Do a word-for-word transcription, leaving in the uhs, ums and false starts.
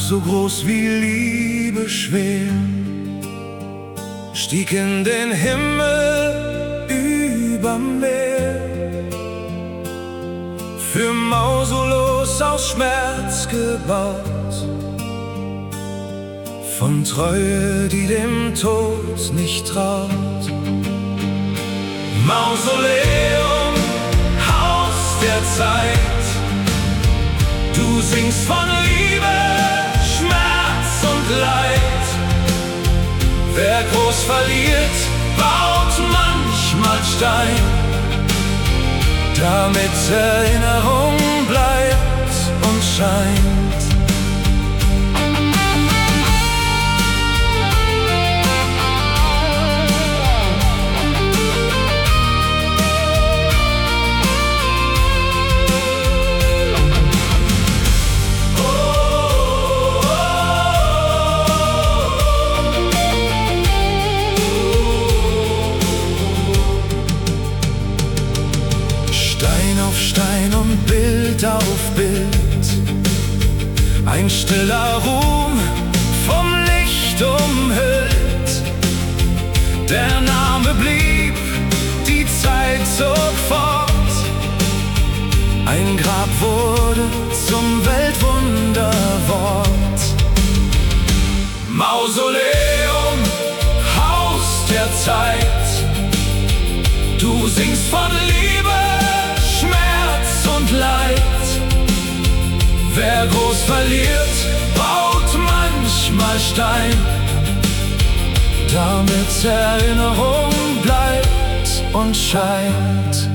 so groß wie Liebe schwer, stieg in den Himmel überm Meer. Für Mausolos aus Schmerz gebaut, von Treue, die dem Tod nicht traut. Mausoleum, Haus der Zeit, du singst von Liebe, Schmerz und Leid. Wer groß verliert, baut manchmal Stein, damit Erinnerung bleibt und scheint. Stein und Bild auf Bild, ein stiller Ruhm vom Licht umhüllt. Der Name blieb, die Zeit zog fort, ein Grab wurde zum Weltwunderwort. Mausoleum, Haus der Zeit, du singst von Liebe, und Leid. Wer groß verliert, baut manchmal Stein, damit Erinnerung bleibt und scheint.